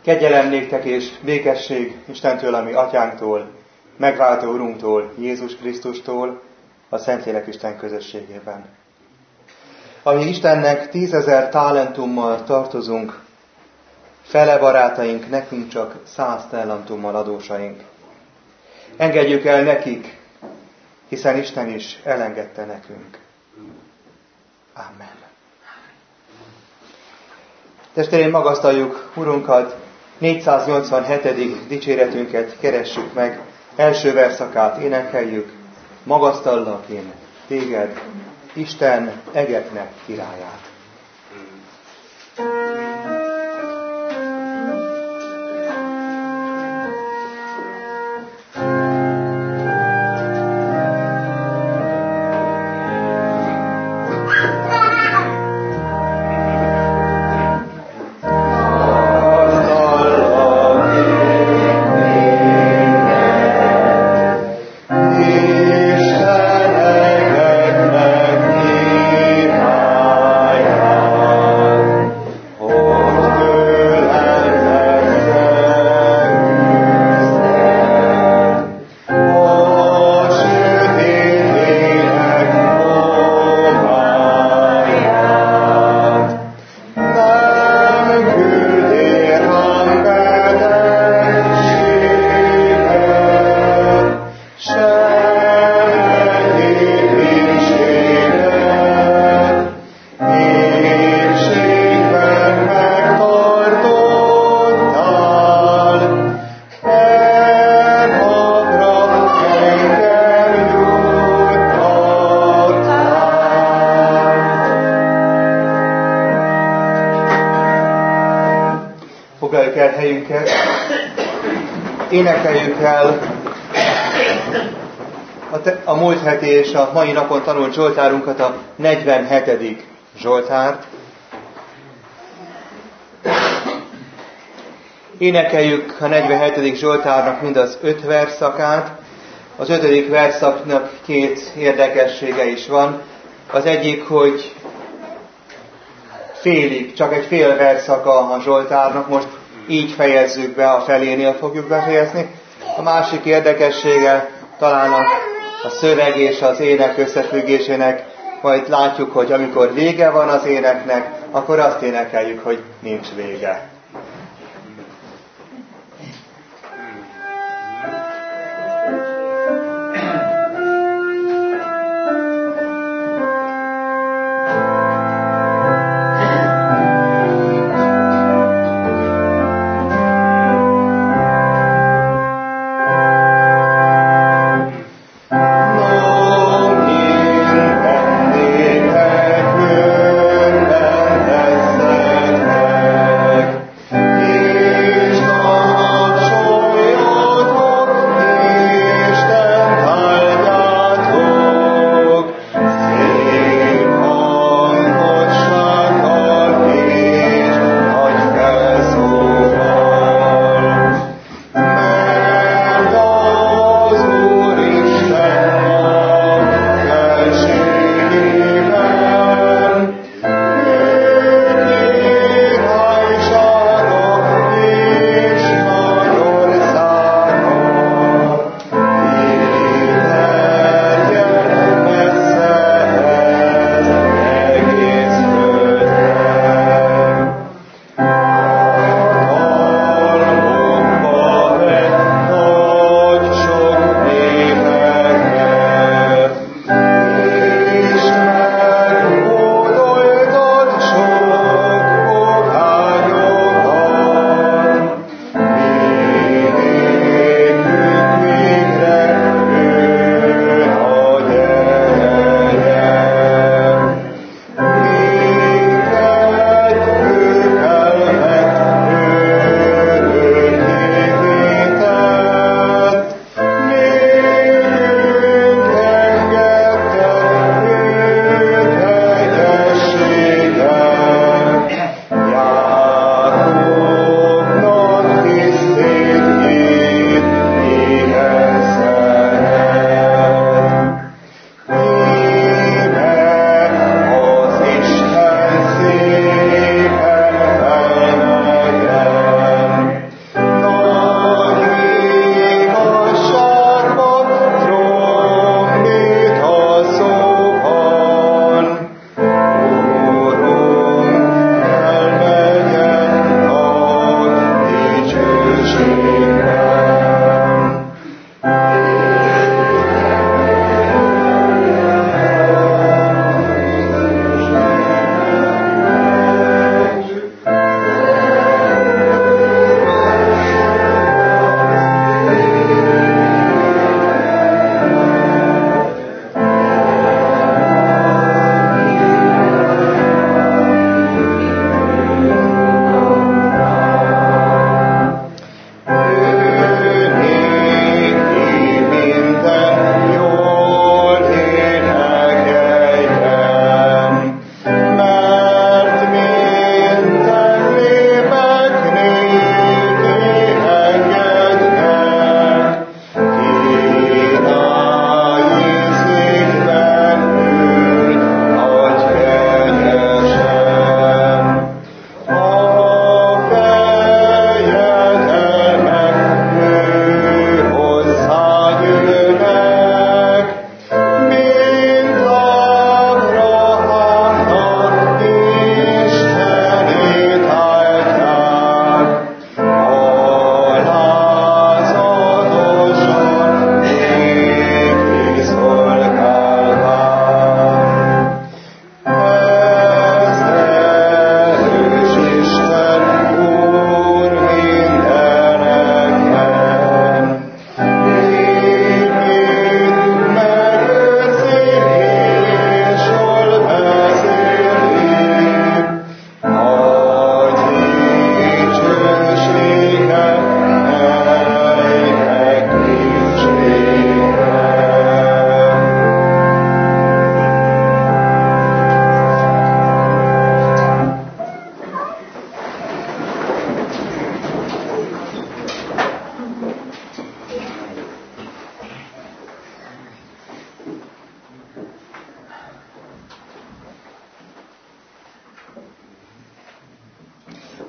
Kegyelem néktek és békesség Istentől, ami Atyánktól, megváltó Urunktól, Jézus Krisztustól, a Szentlélek Isten közösségében. Ami Istennek 10 000 talentummal tartozunk, fele barátaink, nekünk csak 100 talentummal adósaink. Engedjük el nekik, hiszen Isten is elengedte nekünk. Amen. Testvéreim, magasztaljuk Urunkat, 487. dicséretünket keressük meg, első verszakát énekeljük, magasztallak én téged, Isten egeknek királyát. Énekeljük el a múlt heti és a mai napon tanult Zsoltárunkat, a 47. Zsoltárt. Énekeljük a 47. Zsoltárnak mind az 5 verszakát. Az 5. verszaknak 2 érdekessége is van. Az egyik, hogy csak egy fél verszaka a Zsoltárnak, most így fejezzük be, a felénél fogjuk befejezni. A másik érdekessége talán a szöveg és az ének összefüggésének, majd látjuk, hogy amikor vége van az éneknek, akkor azt énekeljük, hogy nincs vége.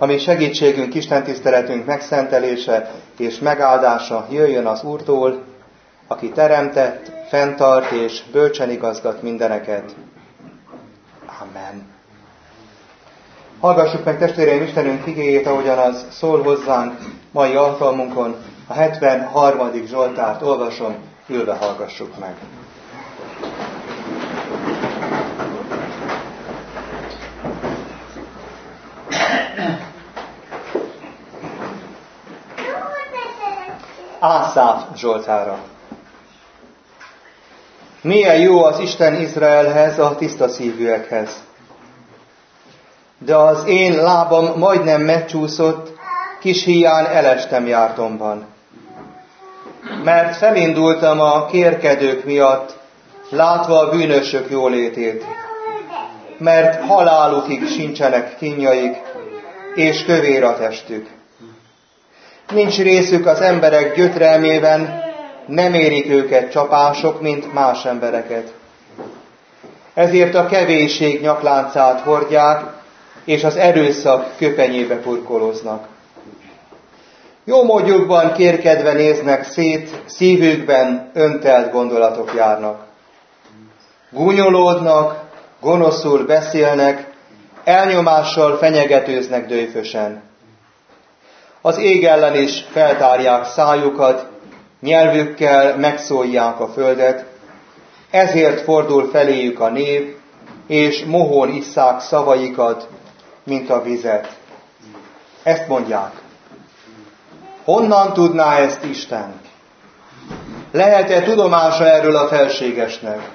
ami segítségünk, istentiszteletünk megszentelése és megáldása jöjjön az Úrtól, aki teremtett, fenntart és bölcsen igazgat mindeneket. Amen. Hallgassuk meg, testvéreim, Istenünk igéjét, ahogyan az szól hozzánk mai alkalmunkon. A 73. Zsoltárt olvasom, ülve hallgassuk meg. Ászáf Zsoltára. Milyen jó az Isten Izraelhez, a tiszta szívűekhez. De az én lábam majdnem megcsúszott, kis híján elestem jártomban. Mert felindultam a kérkedők miatt, látva a bűnösök jólétét. Mert halálukig sincsenek kínjaik, és kövér a testük. Nincs részük az emberek gyötrelmében, nem érik őket csapások, mint más embereket. Ezért a kevésség nyakláncát hordják, és az erőszak köpenyébe burkolóznak. Jó módjukban kérkedve néznek szét, szívükben öntelt gondolatok járnak. Gúnyolódnak, gonoszul beszélnek, elnyomással fenyegetőznek dőfösen. Az ég ellen is feltárják szájukat, nyelvükkel megszólják a földet, ezért fordul feléjük a név, és mohón isszák szavaikat, mint a vizet. Ezt mondják. Honnan tudná ezt Isten? Lehet-e tudomása erről a felségesnek?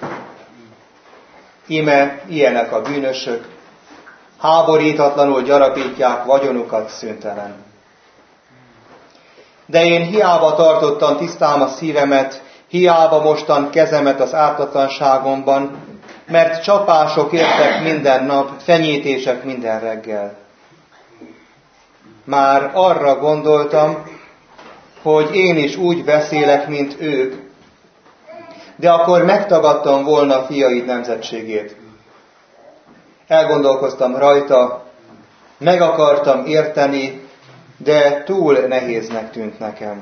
Íme ilyenek a bűnösök, háborítatlanul gyarapítják vagyonukat szüntelen. De én hiába tartottam tisztám a szívemet, hiába mostan kezemet az ártatlanságomban, mert csapások értek minden nap, fenyítések minden reggel. Már arra gondoltam, hogy én is úgy beszélek, mint ők, de akkor megtagadtam volna fiaid nemzetségét. Elgondolkoztam rajta, meg akartam érteni, de túl nehéznek tűnt nekem.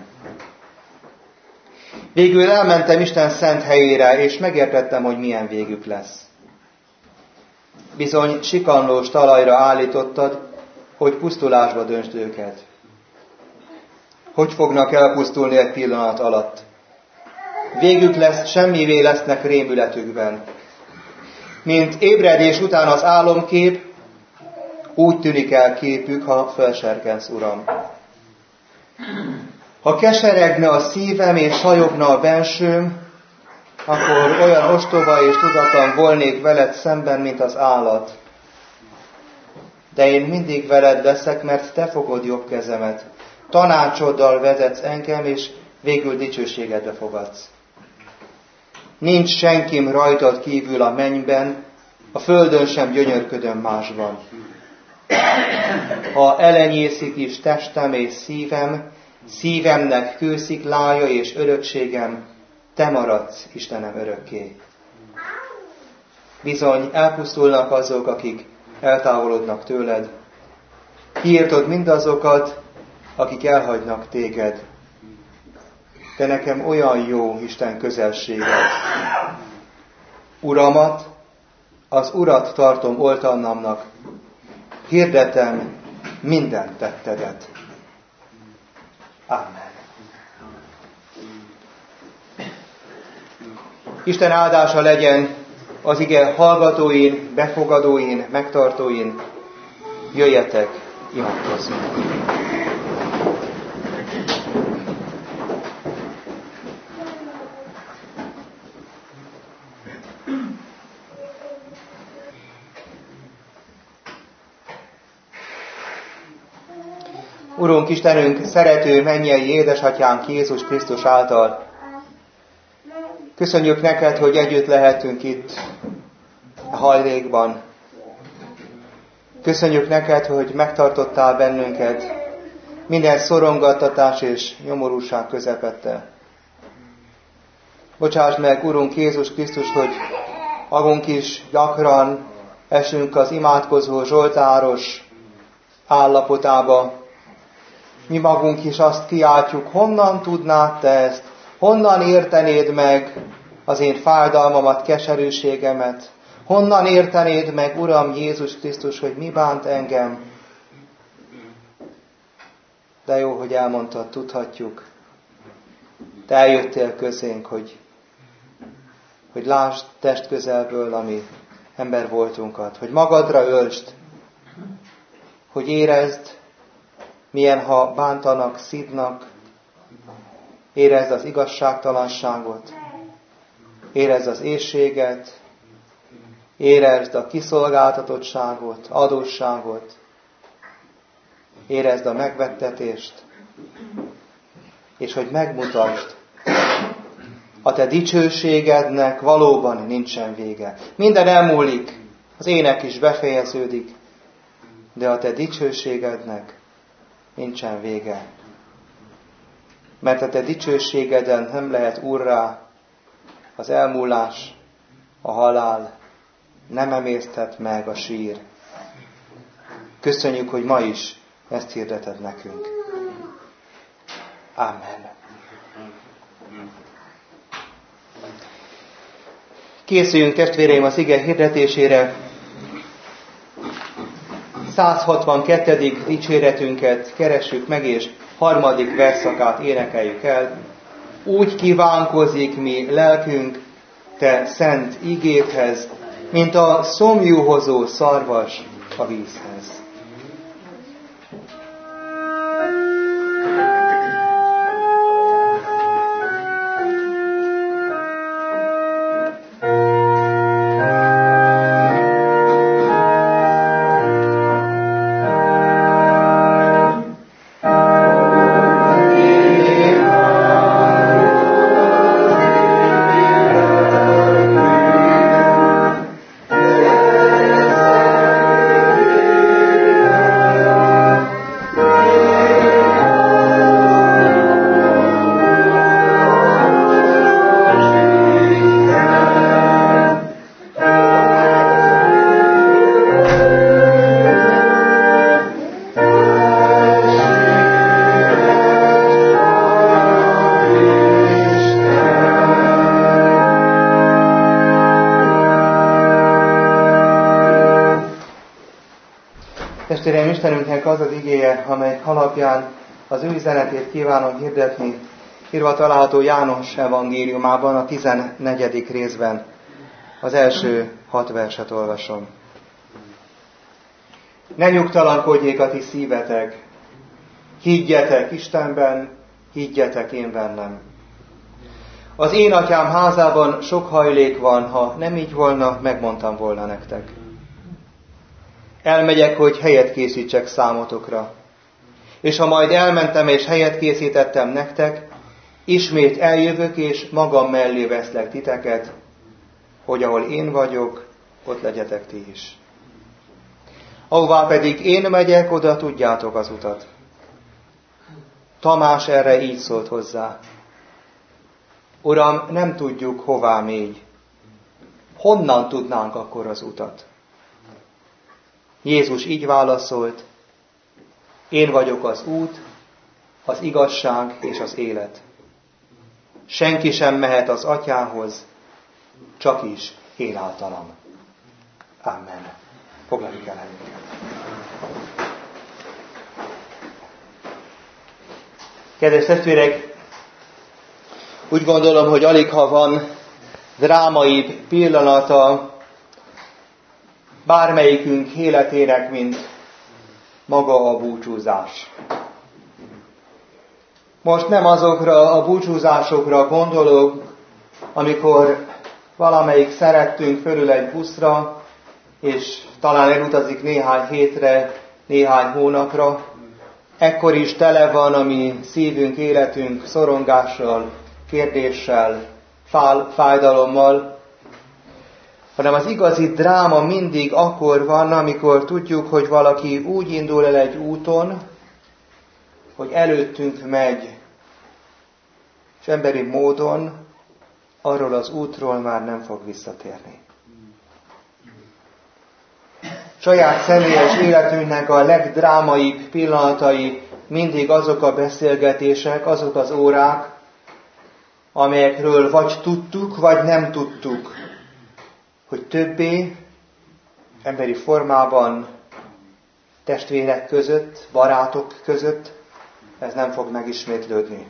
Végül elmentem Isten szent helyére, és megértettem, hogy milyen végük lesz. Bizony sikanlós talajra állítottad, hogy pusztulásba döntsd őket. Hogy fognak elpusztulni egy pillanat alatt? Végük lesz, semmivé lesznek rémületükben. Mint ébredés után az álomkép, úgy tűnik el képük, ha felserkensz, Uram. Ha keseregne a szívem és sajogna a bensőm, akkor olyan ostoba és tudatlan volnék veled szemben, mint az állat. De én mindig veled leszek, mert te fogod jobb kezemet. Tanácsoddal vezetsz engem, és végül dicsőségedbe fogadsz. Nincs senkim rajtad kívül a mennyben, a földön sem gyönyörködöm másban. Ha elenyészik is testem és szívem, szívemnek kősziklája és örökségem, te maradsz, Istenem, örökké. Bizony elpusztulnak azok, akik eltávolodnak tőled. Kiirtod mindazokat, akik elhagynak téged. De nekem olyan jó Isten közelséged. Uramat, az Urat tartom oltalmamnak, hirdetem minden tettedet. Amen. Isten áldása legyen az ige hallgatóin, befogadóin, megtartóin. Jöjjetek, imádkozzunk. Urunk Istenünk, szerető mennyei édesatyánk Jézus Krisztus által, köszönjük neked, hogy együtt lehetünk itt a hajlékban. Köszönjük neked, hogy megtartottál bennünket minden szorongattatás és nyomorúság közepette. Bocsáss meg, Urunk Jézus Krisztus, hogy magunk is gyakran esünk az imádkozó zsoltáros állapotába. Mi magunk is azt kiáltjuk, honnan tudnád te ezt? Honnan értenéd meg az én fájdalmamat, keserűségemet? Honnan értenéd meg, Uram Jézus Krisztus, hogy mi bánt engem? De jó, hogy elmondtad, tudhatjuk. Te eljöttél közénk, hogy lásd testközelből a mi ember voltunkat, hogy magadra öltsd, hogy érezd, milyen, ha bántanak, szidnak, érezd az igazságtalanságot, érezd az éhséget, érezd a kiszolgáltatottságot, adósságot, érezd a megvettetést, és hogy megmutasd, a te dicsőségednek valóban nincsen vége. Minden elmúlik, az ének is befejeződik, de a te dicsőségednek nincsen vége. Mert a te dicsőségeden nem lehet úrrá az elmúlás, a halál, nem emészthet meg a sír. Köszönjük, hogy ma is ezt hirdeted nekünk. Amen. Készüljünk, testvéreim, az ige hirdetésére. 162. dicséretünket keressük meg, és 3. versszakát énekeljük el. Úgy kívánkozik mi lelkünk te szent igédhez, mint a szomjúhozó szarvas a vízhez. Testvéreim, Istenünknek az az igéje, amely alapján az ő üzenetét kívánom hirdetni, írva található János evangéliumában, a 14. részben, az első 6 verset olvasom. Ne nyugtalankodjék a ti szívetek, higgyetek Istenben, higgyetek én bennem. Az én atyám házában sok hajlék van, ha nem így volna, megmondtam volna nektek. Elmegyek, hogy helyet készítsek számotokra. És ha majd elmentem és helyet készítettem nektek, ismét eljövök és magam mellé veszlek titeket, hogy ahol én vagyok, ott legyetek ti is. Ahová pedig én megyek, oda tudjátok az utat. Tamás erre így szólt hozzá. Uram, nem tudjuk, hová mégy. Honnan tudnánk akkor az utat? Jézus így válaszolt, én vagyok az út, az igazság és az élet. Senki sem mehet az atyához, csak is én általam. Amen. Foglaljuk el helyünket. Kedves testvérek, úgy gondolom, hogy aligha van drámaibb pillanata bármelyikünk életének, mint maga a búcsúzás. Most nem azokra a búcsúzásokra gondolok, amikor valamelyik szerettünk fölül egy buszra, és talán elutazik néhány hétre, néhány hónapra, ekkor is tele van a mi szívünk, életünk szorongással, kérdéssel, fájdalommal, hanem az igazi dráma mindig akkor van, amikor tudjuk, hogy valaki úgy indul el egy úton, hogy előttünk megy, és emberi módon arról az útról már nem fog visszatérni. saját személyes életünknek a legdrámaibb pillanatai mindig azok a beszélgetések, azok az órák, amelyekről vagy tudtuk, vagy nem tudtuk, hogy többé emberi formában, testvérek között, barátok között ez nem fog megismétlődni.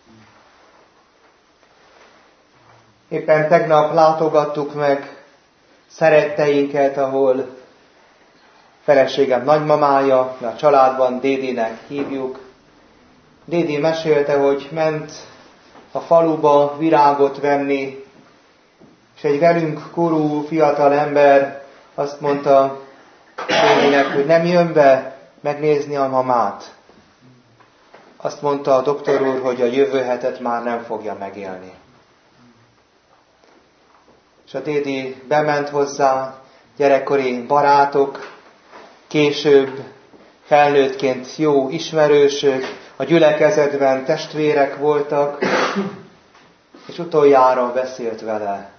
Éppen tegnap látogattuk meg szeretteinket, ahol feleségem nagymamája, a családban Dédinek hívjuk. Dédi mesélte, hogy ment a faluba virágot venni, és egy velünk korú fiatal ember azt mondta Dédinek, hogy nem jön be megnézni a mamát. Azt mondta a doktor úr, hogy a jövő hetet már nem fogja megélni. És a Dédi bement hozzá, gyerekkori barátok, később felnőttként jó ismerősök, a gyülekezetben testvérek voltak, és utoljára beszélt vele.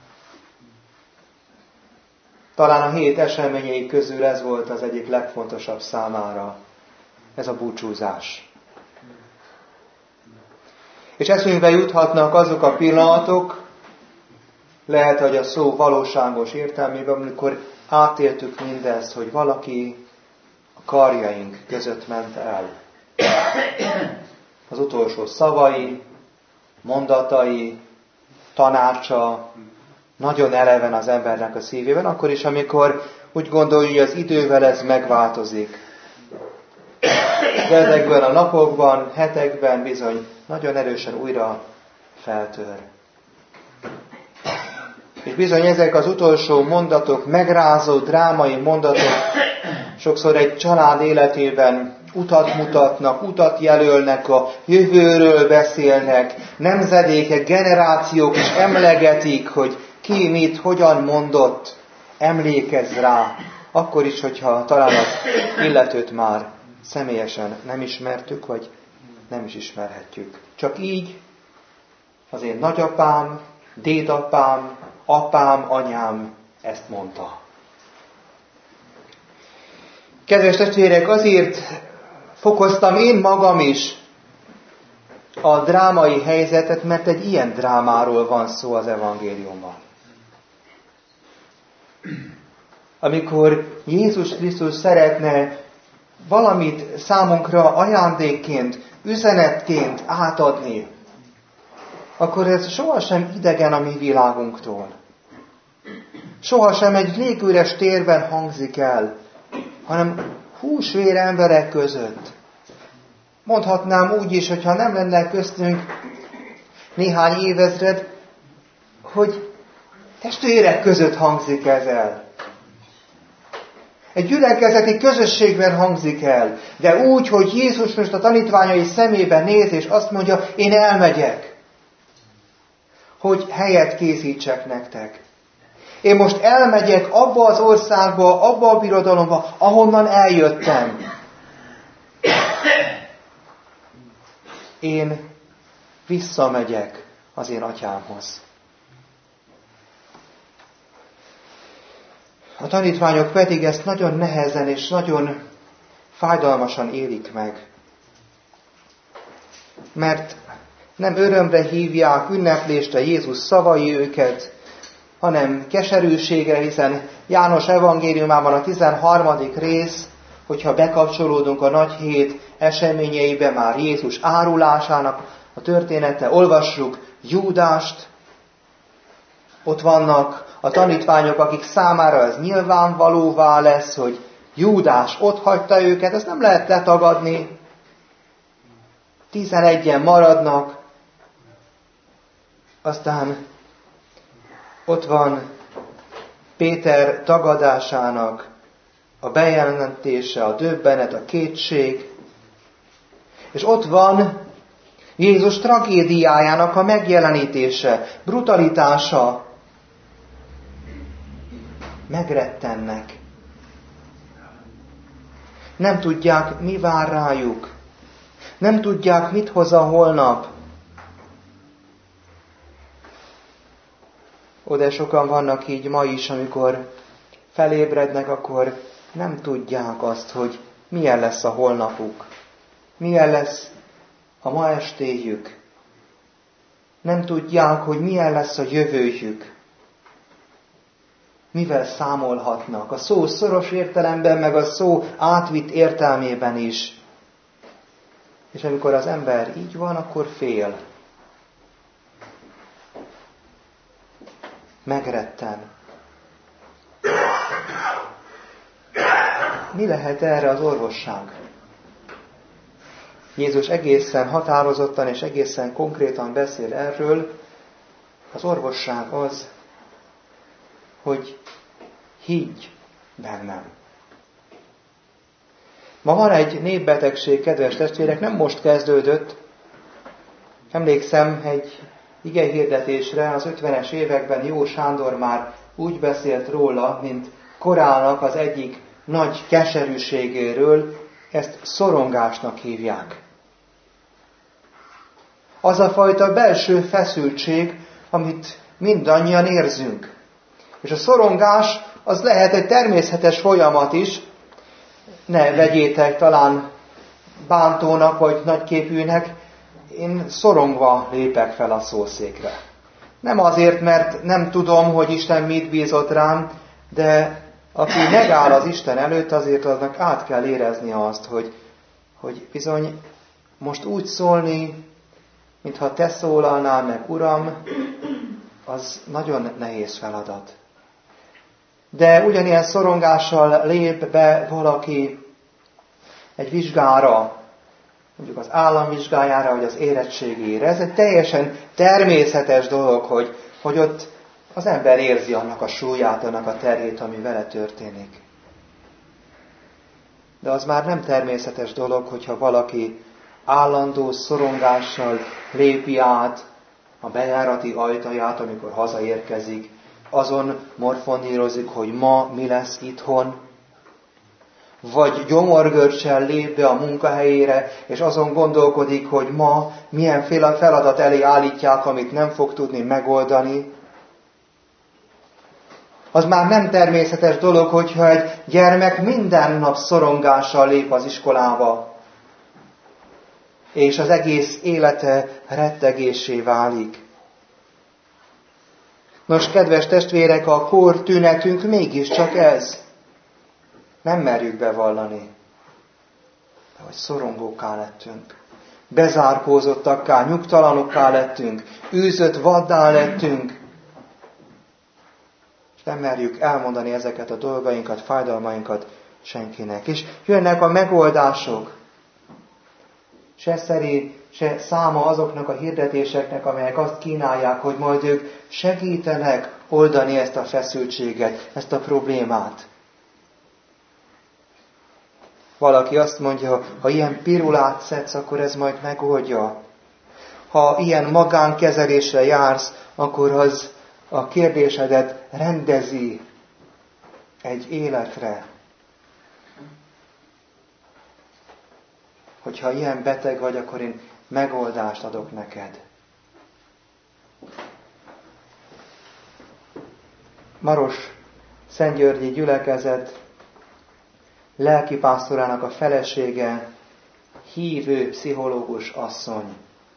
Talán a hét eseményei közül ez volt az egyik legfontosabb számára, ez a búcsúzás. És eszünkbe juthatnak azok a pillanatok, lehet, hogy a szó valóságos értelmében, amikor átéltük mindezt, hogy valaki a karjaink között ment el. Az utolsó szavai, mondatai, tanácsa nagyon eleven az embernek a szívében, akkor is, amikor úgy gondolja, hogy az idővel ez megváltozik. De ezekben a napokban, hetekben bizony nagyon erősen újra feltör. És bizony ezek az utolsó mondatok, megrázó, drámai mondatok sokszor egy család életében utat mutatnak, utat jelölnek, a jövőről beszélnek, nemzedékek, generációk is emlegetik, hogy ki mit, hogyan mondott, emlékezz rá, akkor is, hogyha talán az illetőt már személyesen nem ismertük, vagy nem is ismerhetjük. Csak így az én nagyapám, dédapám, apám, anyám ezt mondta. Kedves testvérek, azért fokoztam én magam is a drámai helyzetet, mert egy ilyen drámáról van szó az evangéliumban. Amikor Jézus Krisztus szeretne valamit számunkra ajándékként, üzenetként átadni, akkor ez sohasem idegen a mi világunktól. Sohasem egy légüres térben hangzik el, hanem húsvér emberek között. Mondhatnám úgy is, hogyha nem lenne köztünk néhány évezred, hogy testvérek között hangzik ez el. Egy gyülekezeti közösségben hangzik el, de úgy, hogy Jézus most a tanítványai szemébe néz, és azt mondja, én elmegyek, hogy helyet készítsek nektek. Én most elmegyek abba az országba, abba a birodalomba, ahonnan eljöttem. Én visszamegyek az én atyámhoz. A tanítványok pedig ezt nagyon nehezen és nagyon fájdalmasan élik meg. Mert nem örömre hívják, ünneplésre Jézus szavai őket, hanem keserűségre, hiszen János evangéliumában a 13. rész, hogyha bekapcsolódunk a nagy hét eseményeibe, már Jézus árulásának a története, olvassuk Júdást, ott vannak a tanítványok, akik számára ez nyilvánvalóvá lesz, hogy Júdás ott hagyta őket, ezt nem lehet letagadni. 11-en maradnak, aztán ott van Péter tagadásának a bejelentése, a döbbenet, a kétség, és ott van Jézus tragédiájának a megjelenítése, brutalitása. Megrettennek. Nem tudják, mi vár rájuk. Nem tudják, mit hoz a holnap. De sokan vannak így ma is, amikor felébrednek, akkor nem tudják azt, hogy milyen lesz a holnapuk, milyen lesz a ma estéjük. Nem tudják, hogy milyen lesz a jövőjük. Mivel számolhatnak. A szó szoros értelemben, meg a szó átvitt értelmében is. És amikor az ember így van, akkor fél. Megretten. Mi lehet erre az orvosság? Jézus egészen határozottan és egészen konkrétan beszél erről. Az orvosság az, hogy higgy bennem. Ma van egy népbetegség, kedves testvérek, nem most kezdődött. Emlékszem egy igehirdetésre, az 50-es években Jó Sándor már úgy beszélt róla, mint korának az egyik nagy keserűségéről, ezt szorongásnak hívják. Az a fajta belső feszültség, amit mindannyian érzünk. És a szorongás az lehet egy természetes folyamat is, ne vegyétek talán bántónak vagy nagyképűnek, én szorongva lépek fel a szószékre. Nem azért, mert nem tudom, hogy Isten mit bízott rám, de aki megáll az Isten előtt, azért aznak át kell érezni azt, hogy bizony most úgy szólni, mintha te szólalnál meg, Uram, az nagyon nehéz feladat. De ugyanilyen szorongással lép be valaki egy vizsgára, mondjuk az államvizsgájára, vagy az érettségére. Ez egy teljesen természetes dolog, hogy ott az ember érzi annak a súlyát, annak a terhét, ami vele történik. De az már nem természetes dolog, hogyha valaki állandó szorongással lépi át a bejárati ajtaját, amikor hazaérkezik, azon morfondírozik, hogy ma mi lesz itthon, vagy gyomorgörcsel lép be a munkahelyére, és azon gondolkodik, hogy ma milyen feladat elé állítják, amit nem fog tudni megoldani. Az már nem természetes dolog, hogyha egy gyermek minden nap szorongással lép az iskolába, és az egész élete rettegéssé válik. Nos, kedves testvérek, a kor tünetünk mégiscsak ez. Nem merjük bevallani, de hogy szorongókká lettünk. Bezárkózottakká, nyugtalanokká lettünk, űzött vaddá lettünk. És nem merjük elmondani ezeket a dolgainkat, fájdalmainkat senkinek. És jönnek a megoldások. Se szeré, se száma azoknak a hirdetéseknek, amelyek azt kínálják, hogy majd ők segítenek oldani ezt a feszültséget, ezt a problémát. Valaki azt mondja, ha ilyen pirulát szedsz, akkor ez majd megoldja. Ha ilyen magánkezelésre jársz, akkor az a kérdésedet rendezi egy életre. Hogyha ilyen beteg vagy, akkor én megoldást adok neked. Maros szentgyörgyi gyülekezet lelkipásztorának a felesége hívő pszichológus asszony.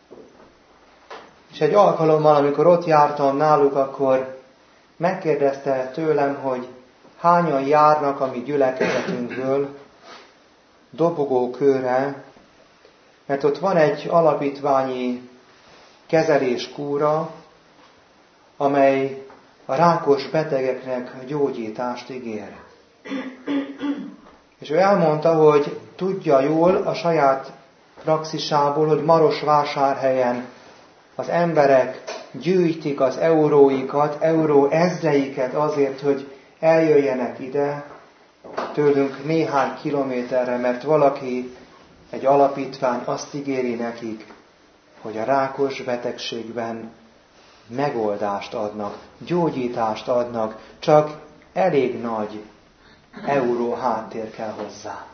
És egy alkalommal, amikor ott jártam náluk, akkor megkérdezte tőlem, hogy hányan járnak a mi gyülekezetünkből dobogókőre, mert ott van egy alapítványi kezeléskúra, amely a rákos betegeknek gyógyítást ígér. És ő elmondta, hogy tudja jól a saját praxisából, hogy Marosvásárhelyen az emberek gyűjtik az euróikat, euró ezreiket azért, hogy eljöjjenek ide, tőlünk néhány kilométerre, mert valaki, egy alapítvány azt ígéri nekik, hogy a rákos betegségben megoldást adnak, gyógyítást adnak, csak elég nagy euró háttér kell hozzá.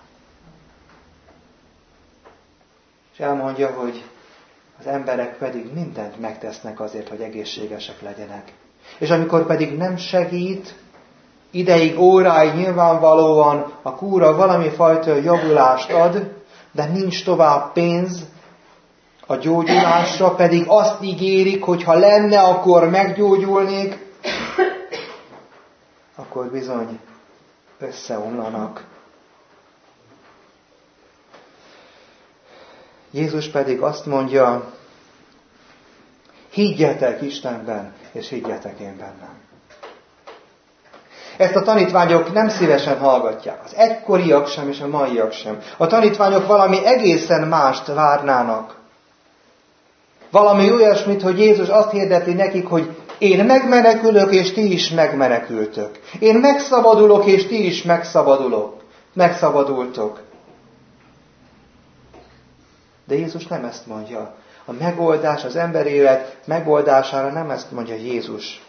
És elmondja, hogy az emberek pedig mindent megtesznek azért, hogy egészségesek legyenek. És amikor pedig nem segít, ideig, óráig nyilvánvalóan a kúra valami fajta javulást ad, de nincs tovább pénz a gyógyulásra, pedig azt ígérik, hogy ha lenne, akkor meggyógyulnék, akkor bizony összeomlanak. Jézus pedig azt mondja, higgyetek Istenben, és higgyetek én bennem. Ezt a tanítványok nem szívesen hallgatják. Az egykoriak sem, és a maiak sem. A tanítványok valami egészen mást várnának. Valami olyasmit, hogy Jézus azt hirdeti nekik, hogy én megmenekülök, és ti is megmenekültök. Én megszabadulok, és ti is megszabadultok. De Jézus nem ezt mondja. A megoldás, az ember élet megoldására nem ezt mondja Jézus,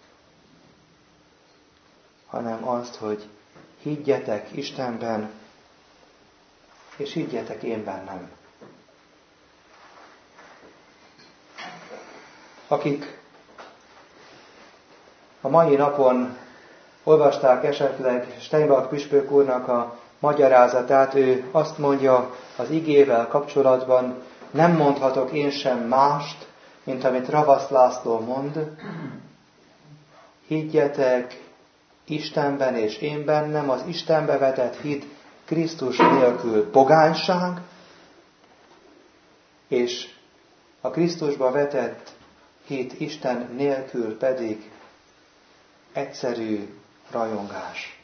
hanem azt, hogy higgyetek Istenben, és higgyetek én bennem. Akik a mai napon olvasták esetleg Steinbach püspök úrnak a magyarázatát, ő azt mondja az igével kapcsolatban, nem mondhatok én sem mást, mint amit Ravaszt László mond. Higgyetek Istenben és én bennem, az Istenbe vetett hit Krisztus nélkül pogányság, és a Krisztusba vetett hit Isten nélkül pedig egyszerű rajongás.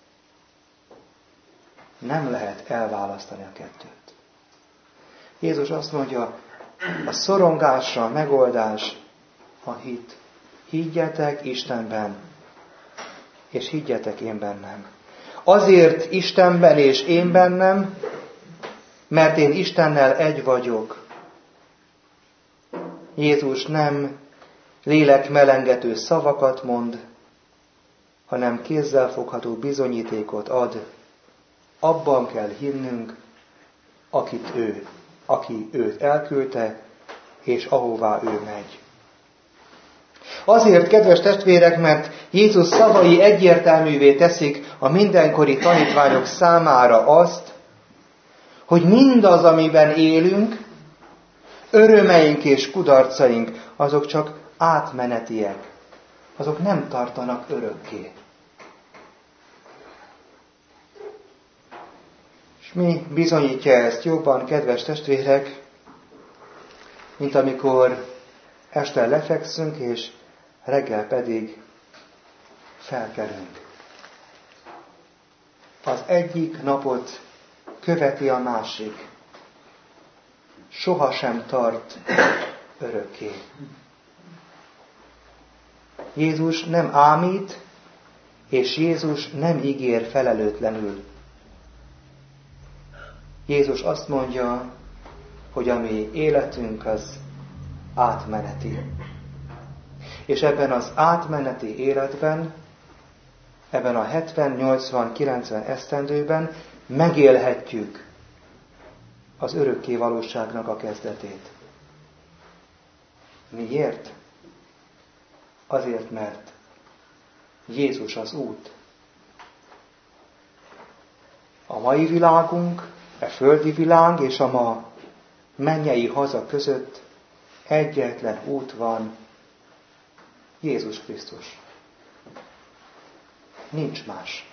Nem lehet elválasztani a kettőt. Jézus azt mondja, a szorongásra a megoldás a hit. Higgyetek Istenben, és higgyetek én bennem. Azért Istenben és én bennem, mert én Istennel egy vagyok. Jézus nem lélekmelengető szavakat mond, hanem kézzelfogható bizonyítékot ad. Abban kell hinnünk, aki őt elküldte, és ahová ő megy. Azért, kedves testvérek, mert Jézus szavai egyértelművé teszik a mindenkori tanítványok számára azt, hogy mindaz, amiben élünk, örömeink és kudarcaink, azok csak átmenetiek. Azok nem tartanak örökké. És mi bizonyítja ezt jobban, kedves testvérek, mint amikor este lefekszünk, és reggel pedig felkelünk. Az egyik napot követi a másik. Sohasem tart örökké. Jézus nem ámít, és Jézus nem ígér felelőtlenül. Jézus azt mondja, hogy a mi életünk az átmeneti. És ebben az átmeneti életben, ebben a 70, 80, 90 esztendőben megélhetjük az örökké valóságnak a kezdetét. Miért? Azért, mert Jézus az út. A mai világunk, a földi világ és a ma mennyei haza között egyetlen út van, Jézus Krisztus. Nincs más.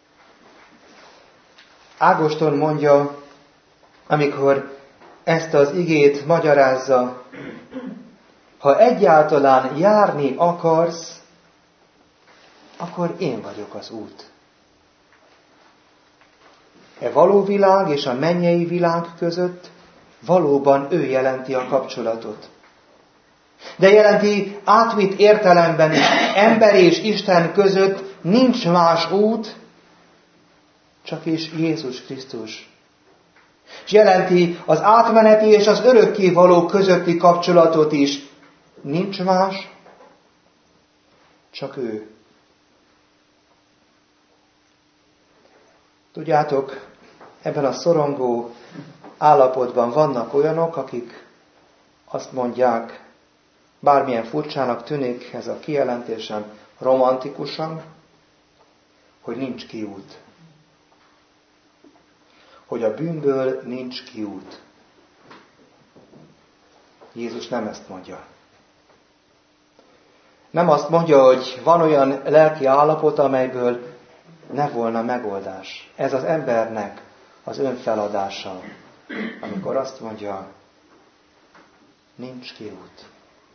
Ágoston mondja, amikor ezt az igét magyarázza, ha egyáltalán járni akarsz, akkor én vagyok az út. E való világ és a mennyei világ között valóban ő jelenti a kapcsolatot. De jelenti átvitt értelemben is, ember és Isten között nincs más út, csak is Jézus Krisztus. És jelenti az átmeneti és az örökké való közötti kapcsolatot is. Nincs más, csak ő. Tudjátok, ebben a szorongó állapotban vannak olyanok, akik azt mondják, bármilyen furcsának tűnik ez a kijelentésem, romantikusan, hogy nincs kiút. Hogy a bűnből nincs kiút. Jézus nem ezt mondja. Nem azt mondja, hogy van olyan lelki állapot, amelyből ne volna megoldás. Ez az embernek az önfeladása, amikor azt mondja, nincs kiút.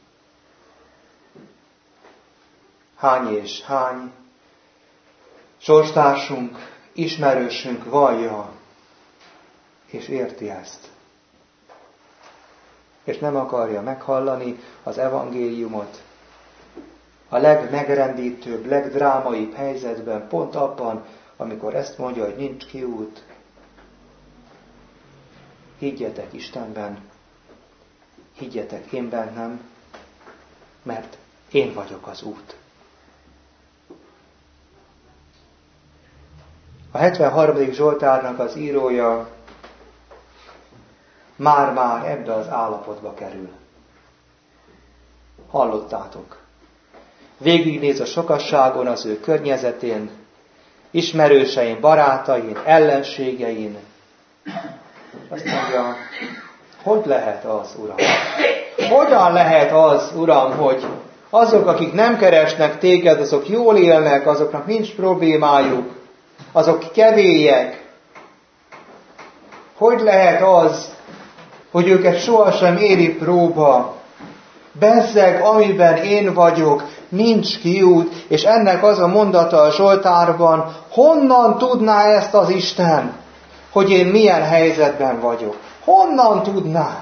Hány és hány sorstársunk, ismerősünk vallja, és érti ezt. És nem akarja meghallani az evangéliumot. A legmegrendítőbb, legdrámaibb helyzetben, pont abban, amikor ezt mondja, hogy nincs kiút. Higgyetek Istenben, higgyetek én bennem, mert én vagyok az út. A 73. Zsoltárnak az írója már-már ebbe az állapotba kerül. Hallottátok. Végignéz a sokasságon, az ő környezetén, ismerősein, barátain, ellenségein. Azt mondja, hogy lehet az, Uram? Hogyan lehet az, Uram, hogy azok, akik nem keresnek téged, azok jól élnek, azoknak nincs problémájuk, azok kevélyek. Hogy lehet az, hogy őket sohasem éri próba? Bezzeg, amiben én vagyok, nincs kiút, és ennek az a mondata a Zsoltárban, honnan tudná ezt az Isten, hogy én milyen helyzetben vagyok? Honnan tudná?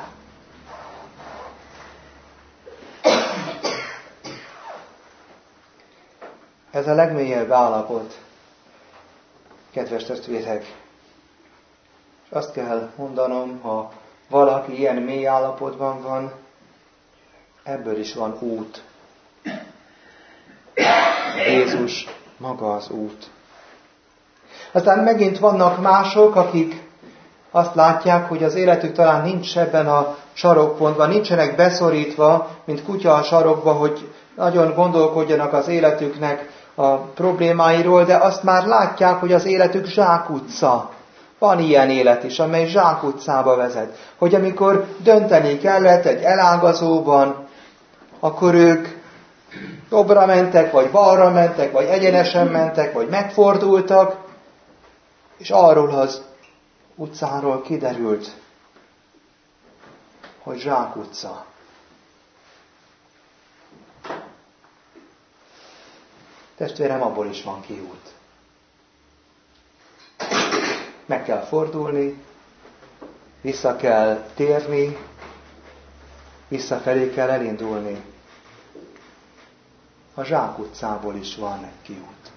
Ez a legmélyebb állapot, kedves testvérek. És azt kell mondanom, ha valaki ilyen mély állapotban van, ebből is van út. Jézus maga az út. Aztán megint vannak mások, akik azt látják, hogy az életük talán nincs ebben a sarokpontban, nincsenek beszorítva, mint kutya a sarokba, hogy nagyon gondolkodjanak az életüknek a problémáiról, de azt már látják, hogy az életük zsákutca. Van ilyen élet is, amely zsákutcába vezet. Hogy amikor dönteni kellett egy elágazóban, akkor ők jobbra mentek, vagy balra mentek, vagy egyenesen mentek, vagy megfordultak, és arról az utcáról kiderült, hogy zsákutca. Testvérem, abból is van kiút. Meg kell fordulni, vissza kell térni, visszafelé kell elindulni. A zsákutcából is van kiút.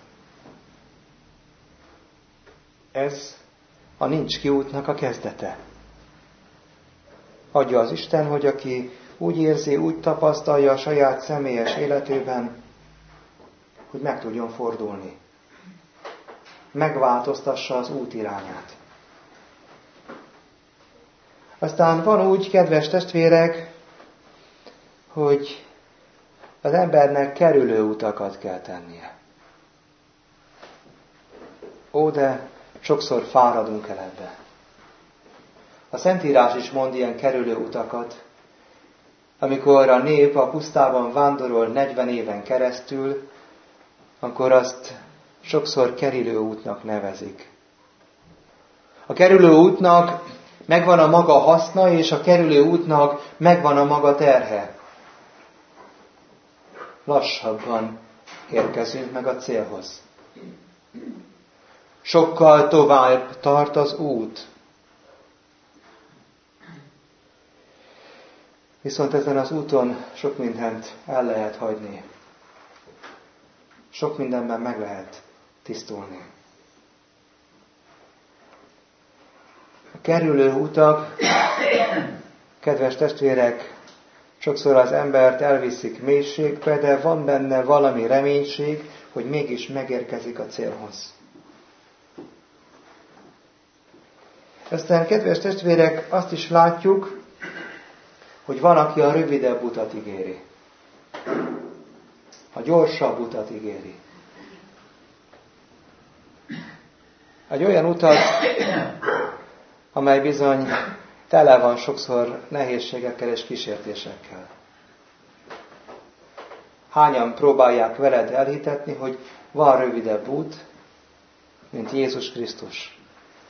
Ez a nincs kiútnak a kezdete. Adja az Isten, hogy aki úgy érzi, úgy tapasztalja a saját személyes életében, hogy meg tudjon fordulni. Megváltoztassa az út irányát. Aztán van úgy, kedves testvérek, hogy az embernek kerülő utakat kell tennie. Ó, de sokszor fáradunk el ebbe. A Szentírás is mond ilyen kerülő utakat, amikor a nép a pusztában vándorol 40 éven keresztül, akkor azt sokszor kerülő útnak nevezik. A kerülő útnak megvan a maga haszna, és a kerülő útnak megvan a maga terhe. Lassabban érkezünk meg a célhoz. Sokkal tovább tart az út. Viszont ezen az úton sok mindent el lehet hagyni. Sok mindenben meg lehet tisztulni. A kerülő utak, kedves testvérek, sokszor az embert elviszik mélységbe, de van benne valami reménység, hogy mégis megérkezik a célhoz. Aztán, kedves testvérek, azt is látjuk, hogy van, aki a rövidebb utat ígéri. A gyorsabb utat ígéri. Egy olyan utat, amely bizony tele van sokszor nehézségekkel és kísértésekkel. Hányan próbálják veled elhitetni, hogy van rövidebb út, mint Jézus Krisztus.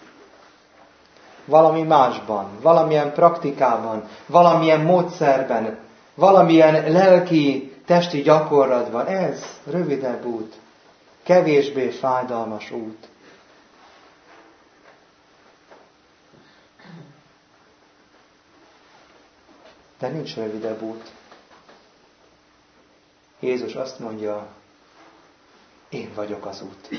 Valami másban, valamilyen praktikában, valamilyen módszerben, valamilyen lelki, testi gyakorlatban. Ez rövidebb út, kevésbé fájdalmas út. De nincs rövidebb út. Jézus azt mondja, én vagyok az út.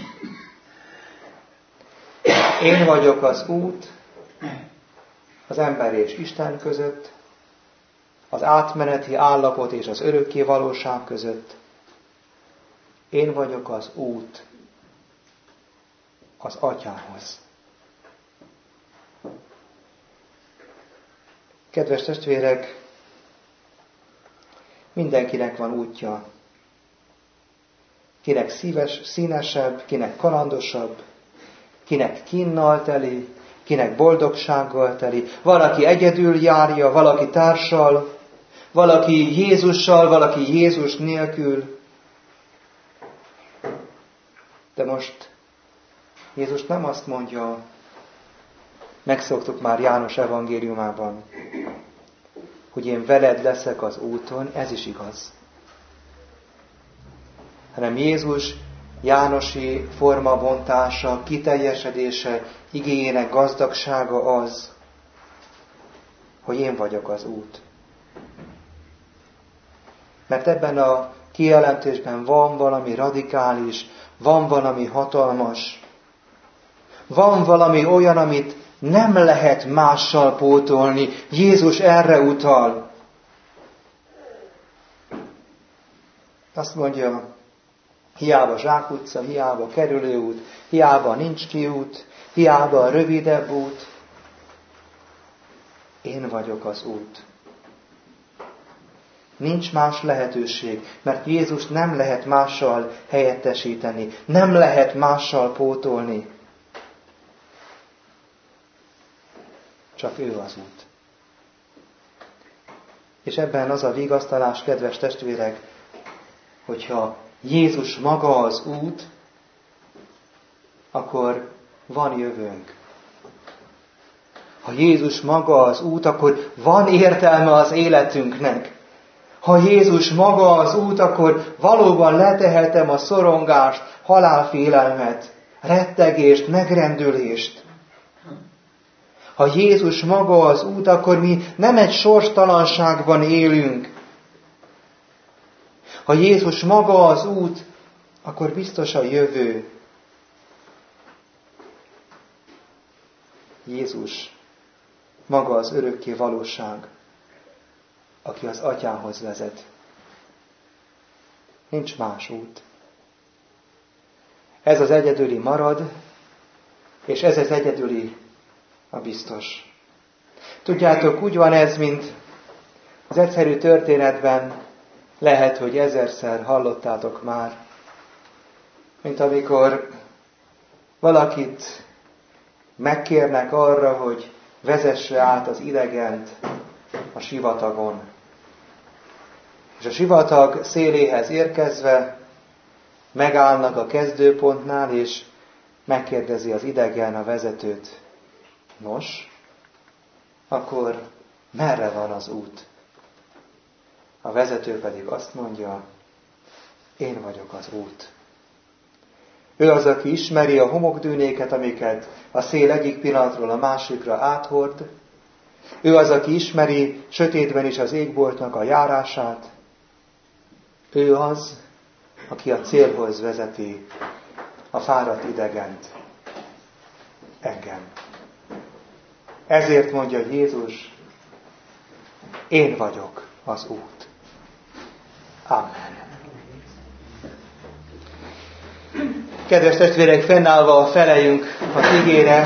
Én vagyok az út az ember és Isten között, az átmeneti állapot és az örökké valóság között. Én vagyok az út az Atyához. Kedves testvérek, mindenkinek van útja. Kinek színesebb, kinek kalandosabb, kinek kínnal teli, kinek boldogsággal teli. Valaki egyedül járja, valaki társal, valaki Jézussal, valaki Jézus nélkül. De most Jézus nem azt mondja, megszoktuk már János evangéliumában, hogy én veled leszek az úton, ez is igaz. Hanem Jézus jánosi formabontása, kiteljesedése, igéjének gazdagsága az, hogy én vagyok az út. Mert ebben a kijelentésben van valami radikális, van valami hatalmas, van valami olyan, amit nem lehet mással pótolni. Jézus erre utal. Azt mondja, hiába zsákutca, hiába kerülőút, hiába nincs kiút, hiába a rövidebb út. Én vagyok az út. Nincs más lehetőség, mert Jézus nem lehet mással helyettesíteni, nem lehet mással pótolni. Csak ő az út. És ebben az a vigasztalás, kedves testvérek, hogyha Jézus maga az út, akkor van jövőnk. Ha Jézus maga az út, akkor van értelme az életünknek. Ha Jézus maga az út, akkor valóban letehetem a szorongást, halálfélelmet, rettegést, megrendülést. Ha Jézus maga az út, akkor mi nem egy sorstalanságban élünk. Ha Jézus maga az út, akkor biztos a jövő. Jézus maga az örökké valóság, aki az Atyához vezet. Nincs más út. Ez az egyedüli marad, és ez az egyedüli a biztos. Tudjátok, úgy van ez, mint az egyszerű történetben, lehet, hogy 1000-szer hallottátok már, mint amikor valakit megkérnek arra, hogy vezesse át az idegent a sivatagon. És a sivatag széléhez érkezve megállnak a kezdőpontnál, és megkérdezi az idegen a vezetőt. Nos, akkor merre van az út? A vezető pedig azt mondja, én vagyok az út. Ő az, aki ismeri a homokdűnéket, amiket a szél egyik pillanatról a másikra áthord. Ő az, aki ismeri sötétben is az égboltnak a járását. Ő az, aki a célhoz vezeti a fáradt idegent, engem. Ezért mondja Jézus, én vagyok az út. Amen. Kedves testvérek, fennállva feleljünk az igére.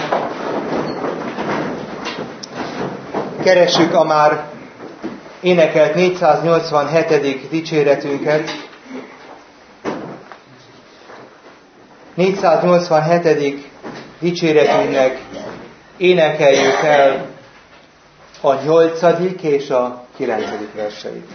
Keressük a már énekelt 487. dicséretünket. 487. dicséretünknek énekeljük el a 8. és a 9. verseit.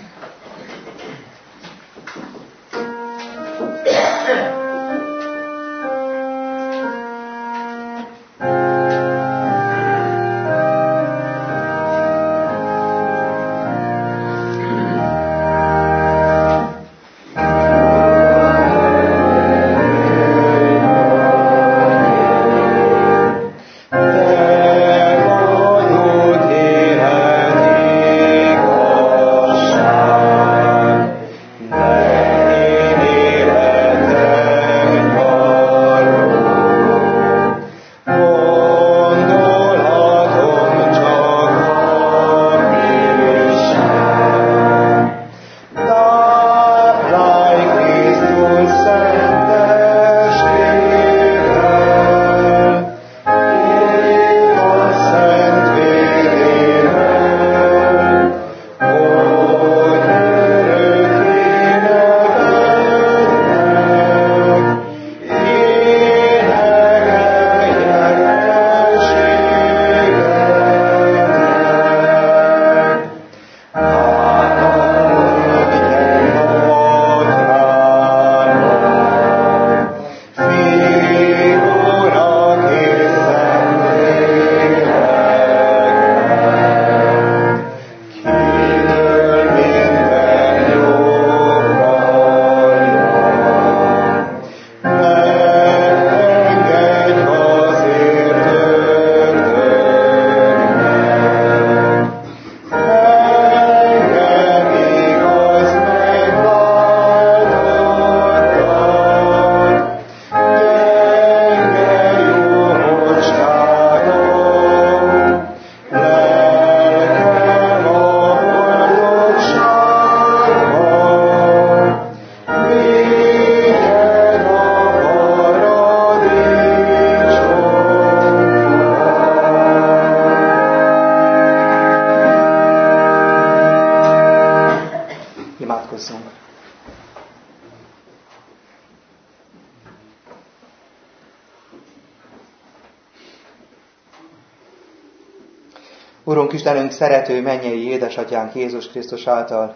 Urunk Istenünk, szerető mennyei édesatyánk Jézus Krisztus által,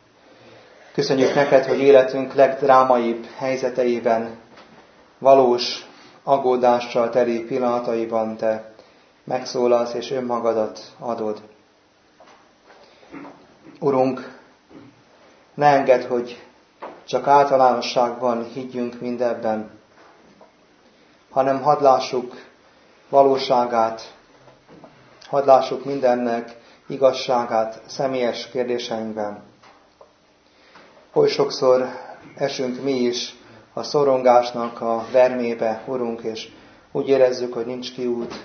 köszönjük neked, hogy életünk legdrámaibb helyzeteiben, valós aggódással teli pillanataiban te megszólalsz és önmagadat adod. Urunk, ne engedd, hogy csak általánosságban higgyünk mindebben, hanem hadd lássuk valóságát, hadd lássuk mindennek igazságát személyes kérdéseinkben. Oly sokszor esünk mi is a szorongásnak a vermébe, Urunk, és úgy érezzük, hogy nincs kiút.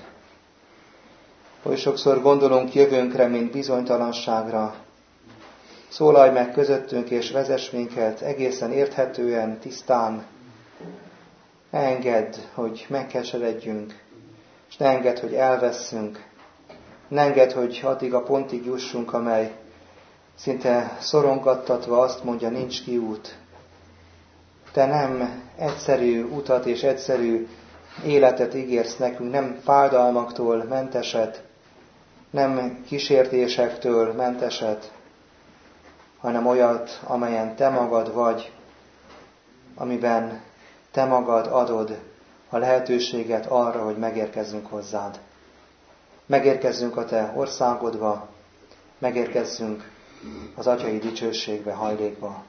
Oly sokszor gondolunk jövőnkre, mint bizonytalanságra. Szólalj meg közöttünk, és vezess minket egészen érthetően, tisztán. Ne engedd, hogy megkeseredjünk, és ne engedd, hogy elvesszünk. Ne engedd, hogy addig a pontig jussunk, amely szinte szorongattatva azt mondja, nincs kiút. Te nem egyszerű utat és egyszerű életet ígérsz nekünk, nem fájdalmaktól menteset, nem kísértésektől menteset, hanem olyat, amelyen te magad vagy, amiben te magad adod a lehetőséget arra, hogy megérkezzünk hozzád. Megérkezzünk a te országodba, megérkezzünk az atyai dicsőségbe, hajlékba.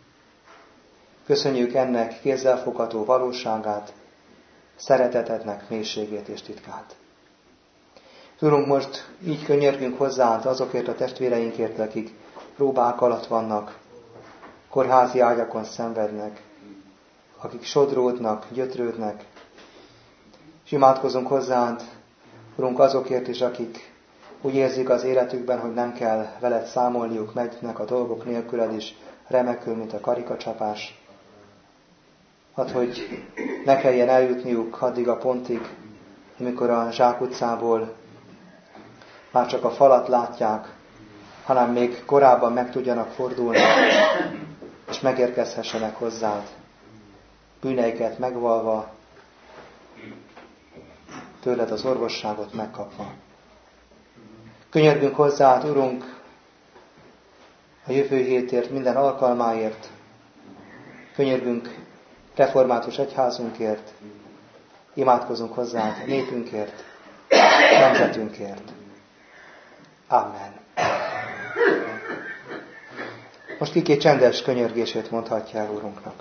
Köszönjük ennek kézzelfogható valóságát, szeretetednek mélységét és titkát. Urunk, most így könyörgünk hozzád azokért a testvéreinkért, akik próbák alatt vannak, kórházi ágyakon szenvednek, akik sodródnak, gyötrődnek, és imádkozunk hozzád, Urunk, azokért is, akik úgy érzik az életükben, hogy nem kell veled számolniuk, megynek a dolgok nélküled is, remekül, mint a karikacsapás. Hadd, hogy ne kelljen eljutniuk addig a pontig, amikor a zsákutcából már csak a falat látják, hanem még korábban meg tudjanak fordulni, és megérkezhessenek hozzád, bűneiket megvalva, tőled az orvosságot megkapva. Könyörgünk hozzád, Urunk, a jövő hétért, minden alkalmáért. Könyörgünk református egyházunkért. Imádkozunk hozzád népünkért, nemzetünkért. Amen. Most ki-két csendes könyörgését mondhatja el Úrunknak.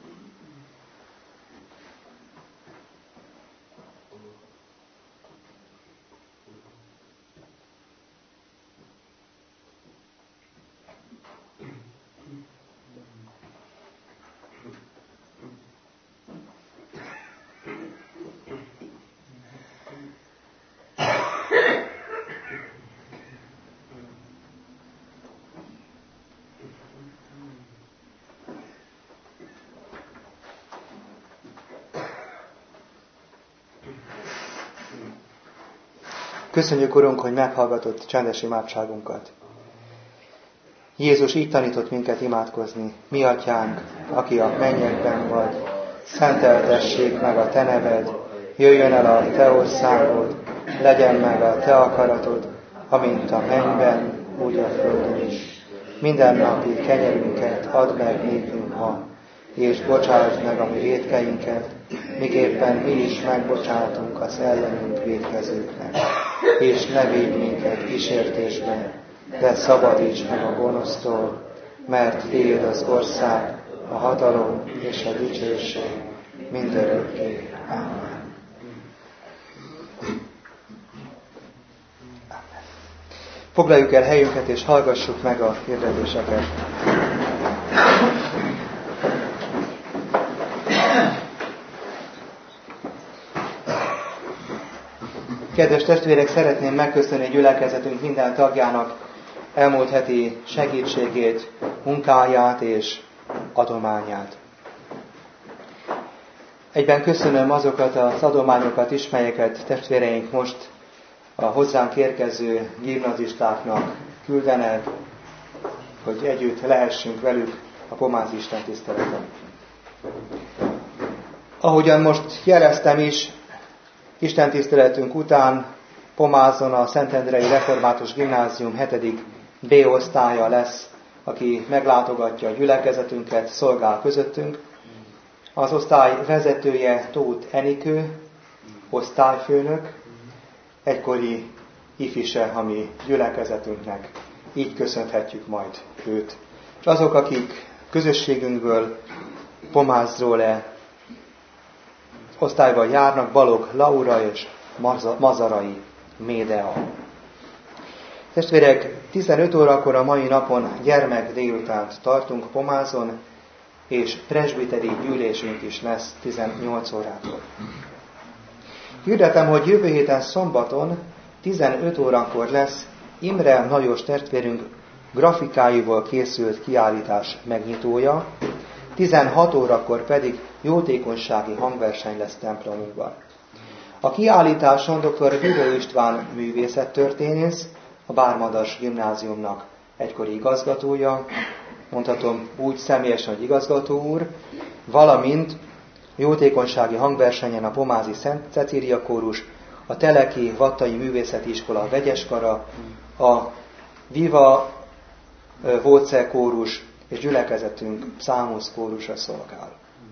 Köszönjük, Urunk, hogy meghallgatott csendes imádságunkat. Jézus így tanított minket imádkozni. Mi Atyánk, aki a mennyekben vagy, szenteltessék meg a Te neved, jöjjön el a Te országod, legyen meg a Te akaratod, amint a mennyben, úgy a földön is. Mindennapi kenyerünket add meg nékünk ma, és bocsásd meg a mi vétkeinket, miképpen mi is megbocsátunk az ellenünk vétkezőknek. És ne védj minket kísértésbe, de szabadíts meg a gonosztól, mert Tiéd az ország, a hatalom és a dicsőség mindörökké. Amen. Foglaljuk el helyünket és hallgassuk meg a hirdetéseket. Kedves testvérek, szeretném megköszönni gyülekezetünk minden tagjának elmúlt heti segítségét, munkáját és adományát. Egyben köszönöm azokat az adományokat is, melyeket testvéreink most a hozzánk érkező gimnazistáknak küldenek, hogy együtt lehessünk velük a pomázi istentiszteleten. Ahogyan most jeleztem is, istentiszteletünk után Pomázon a Szentendrei Református Gimnázium 7. B osztálya lesz, aki meglátogatja a gyülekezetünket, szolgál közöttünk. Az osztály vezetője Tóth Enikő, osztályfőnök, egykori ifise a mi gyülekezetünknek. Így köszönhetjük majd őt. És azok, akik közösségünkből Pomázról osztályban járnak, Balog Laura és Mazarai Médea. Testvérek, 15 órakor a mai napon gyermek délutánt tartunk Pomázon, és presbiteri gyűlésünk is lesz 18 órától. Hirdetem, hogy jövő héten szombaton 15 órakor lesz Imre Lajos testvérünk grafikáival készült kiállítás megnyitója, 16 órakor pedig jótékonysági hangverseny lesz templomunkban. A kiállításon dr. Bibő István művészettörténész, a Bármadas Gimnáziumnak egykori igazgatója, mondhatom úgy személyesen, hogy igazgató úr, valamint jótékonysági hangversenyen a Pomázi Szent Cecília kórus, a Teleki Vattai Művészeti Iskola vegyeskara, a Viva Voce kórus és gyülekezetünk Számusz kórusa szolgál.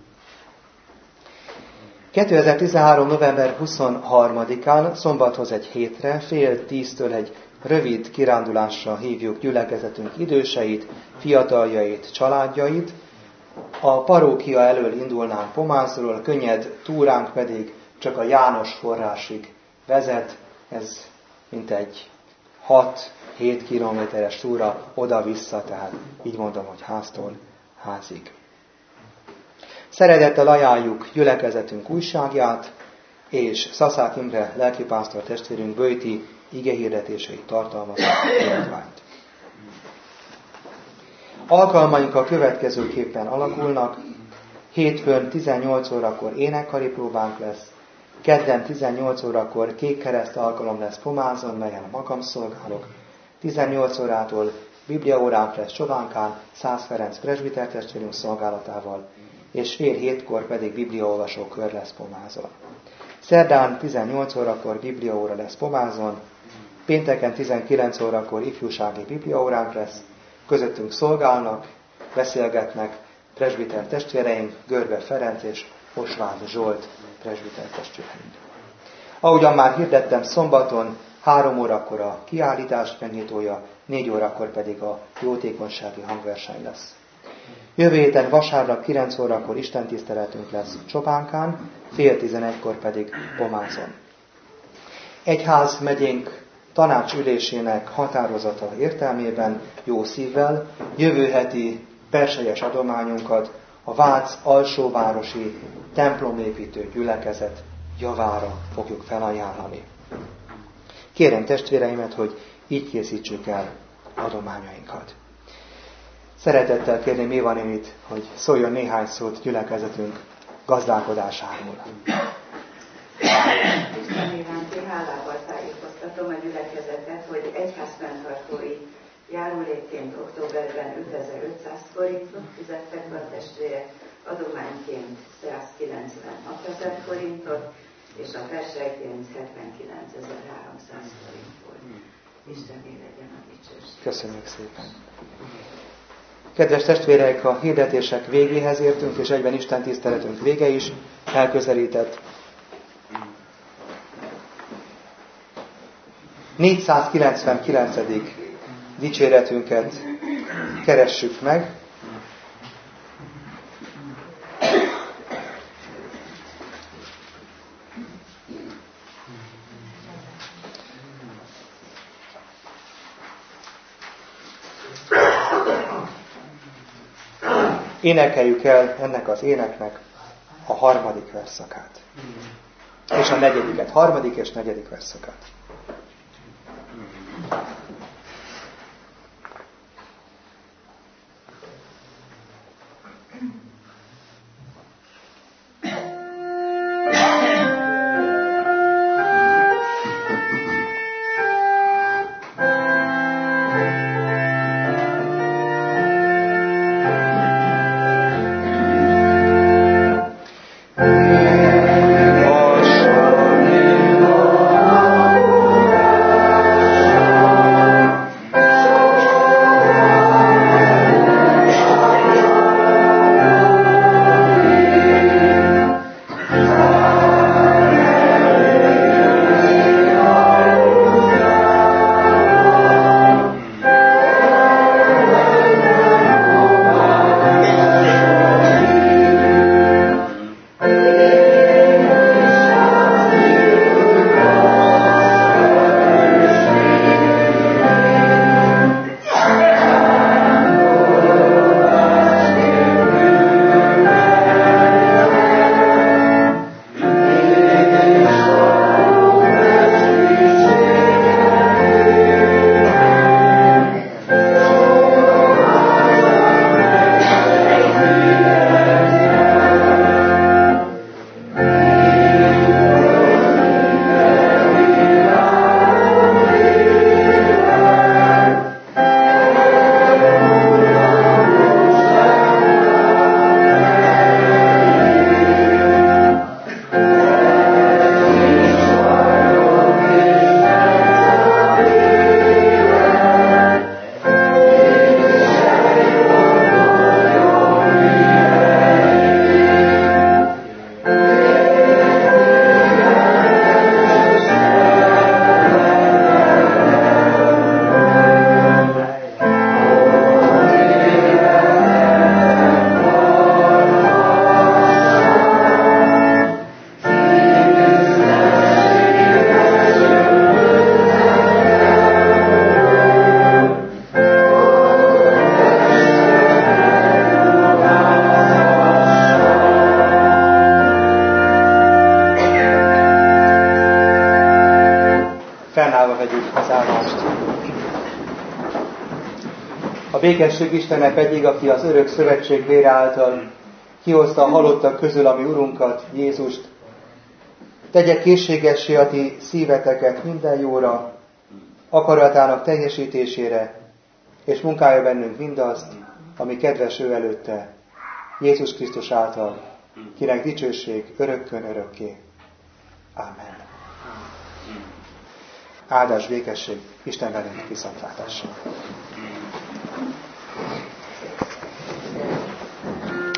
2013. november 23-án szombathoz egy hétre, 9:30 egy rövid kirándulásra hívjuk gyülekezetünk időseit, fiataljait, családjait. A parókia elől indulnánk Pomázról, könnyed túránk pedig csak a János forrásig vezet. Ez mintegy 6-7 kilométeres túra oda-vissza, tehát így mondom, hogy háztól házig. Szeretettel ajánljuk gyülekezetünk újságját, és Szaszák Imre lelkipásztor testvérünk böjti igehirdetéseit tartalmazó kiadványt. Alkalmaink a következőképpen alakulnak. Hétfőn 18 órakor énekkari próbánk lesz, kedden 18 órakor kékkereszt alkalom lesz Pomázon, melyen a magam szolgálok, 18 órától bibliaóránk lesz Csodánkán, Szász Ferenc presbiter testvérünk szolgálatával, és fél hétkor pedig bibliaolvasó kör lesz Pomázon. Szerdán 18 órakor bibliaóra lesz Pomázon, pénteken 19 órakor ifjúsági bibliaóránk lesz, közöttünk szolgálnak, beszélgetnek presbiter testvéreink, Görbe Ferenc és Osváth Zsolt presbiter testvéreink. Ahogyan már hirdettem, szombaton 3 órakor a kiállítás megnyitója, 4 órakor pedig a jótékonysági hangverseny lesz. Jövő héten vasárnap 9 órakor istentiszteletünk lesz Csopánkán, fél 11-kor pedig Pomázon. Egyház megyénk tanácsülésének határozata értelmében jó szívvel jövő heti perselyes adományunkat a Vác alsóvárosi templomépítő gyülekezet javára fogjuk felajánlani. Kérem testvéreimet, hogy így készítsük el adományainkat. Szeretettel kérném Éva nénit, hogy szóljon néhány szót gyülekezetünk gazdálkodásáról. Isten iránti hálával tájékoztatom a gyülekezetet, hogy egyházfenntartói járulékként októberben 5500 forintot fizettek be a testvérek, adományként 196 000 forintot, és a persejként 79.300 forint volt. Istené legyen a dicsőség. Köszönjük szépen! Kedves testvérek, a hirdetések végéhez értünk, és egyben Isten tiszteletünk vége is elközelített. 499. dicséretünket keressük meg. Énekeljük el ennek az éneknek a 3. versszakát. És a 4. 3. és 4. versszakát. Fennállva vegyük az áldást. A békesség Istene pedig, aki az örök szövetség vére által kihozta a halottak közül a mi Urunkat, Jézust, tegye készségessé a ti szíveteket minden jóra, akaratának teljesítésére, és munkálja bennünk mindazt, ami kedves ő előtte, Jézus Krisztus által, kinek dicsőség örökkön örökké. Amen. Áldás, békesség, Isten velünk, viszontlátásra.